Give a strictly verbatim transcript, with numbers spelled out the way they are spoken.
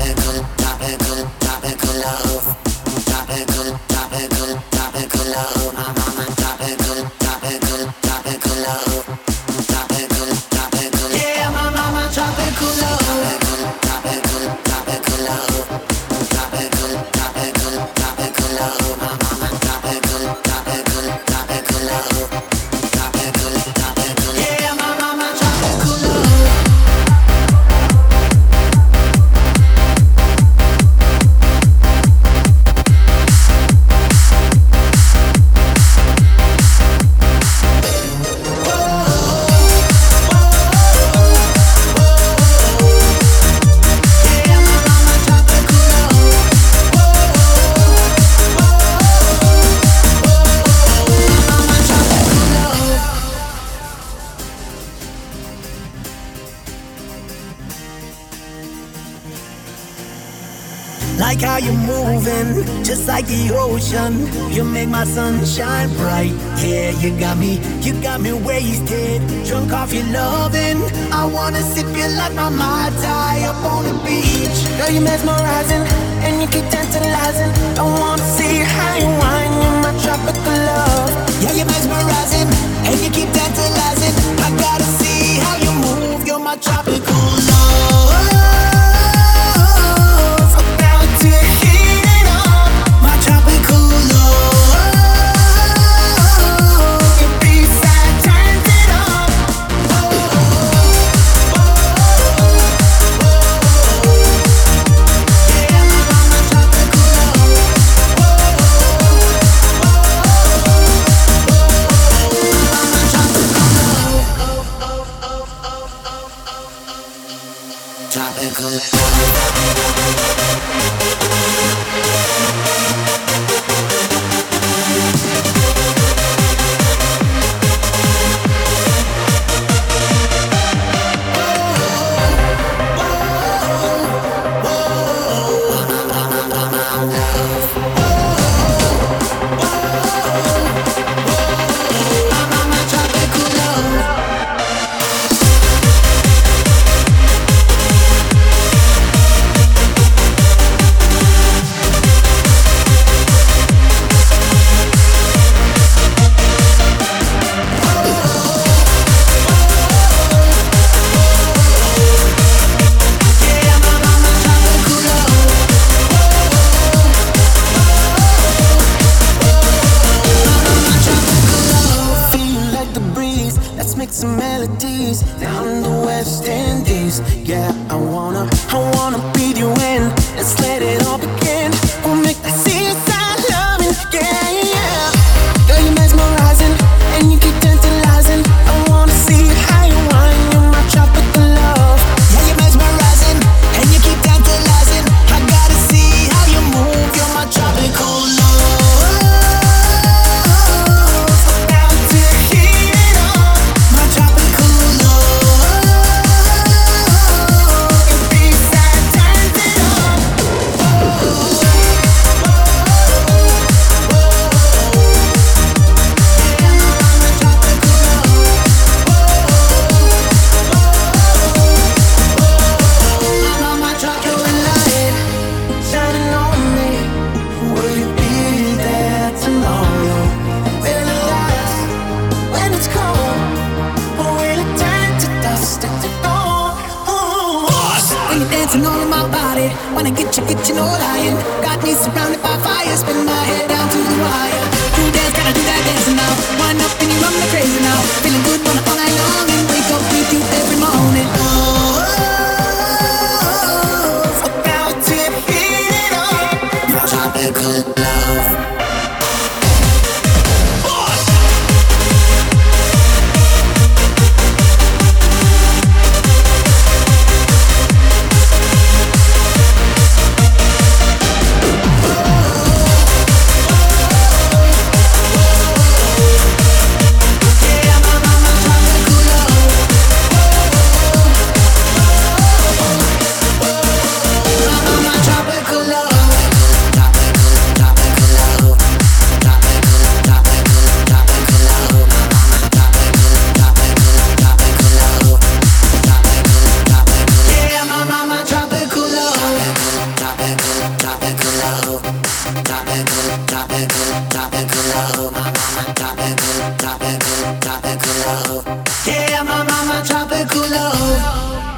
Like how you're moving, just like the ocean. You make my sun shine bright. Yeah, you got me, you got me wasted, drunk off your loving. I wanna sip you like my Mai Tai up on the beach. Girl, you mesmerizing, and you keep tantalizing. I wanna see how you whine in my tropical love. Yeah, you're mesmerizing, and you keep tantalizing. I gotta see how you move, you're my tropical love. Wanna get you, get you, no lying. Got me surrounded by fire, spin my head down to the wire. Do dance, gotta do that dance now. Wind up and you run me crazy now. Feeling good, wanna all night long and wake up with you every morning. Oh, about to heat it up. Tropical love. Yeah, my mama tropical love. tropical, tropical, tropical love. My mama tropical, tropical, tropical love. Yeah, my mama tropical love.